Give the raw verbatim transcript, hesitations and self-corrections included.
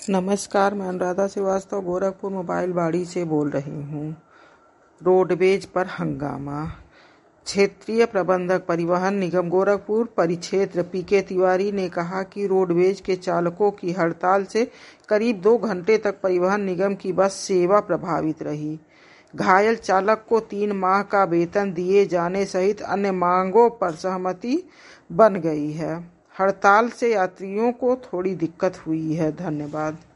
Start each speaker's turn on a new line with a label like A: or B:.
A: नमस्कार, मैं अनुराधा श्रीवास्तव गोरखपुर मोबाइल बाड़ी से बोल रही हूँ। रोडवेज पर हंगामा। क्षेत्रीय प्रबंधक परिवहन निगम गोरखपुर परिक्षेत्र पी के तिवारी ने कहा कि रोडवेज के चालकों की हड़ताल से करीब दो घंटे तक परिवहन निगम की बस सेवा प्रभावित रही। घायल चालक को तीन माह का वेतन दिए जाने सहित अन्य मांगों पर सहमति बन गई है। हड़ताल से यात्रियों को थोड़ी दिक्कत हुई है। धन्यवाद।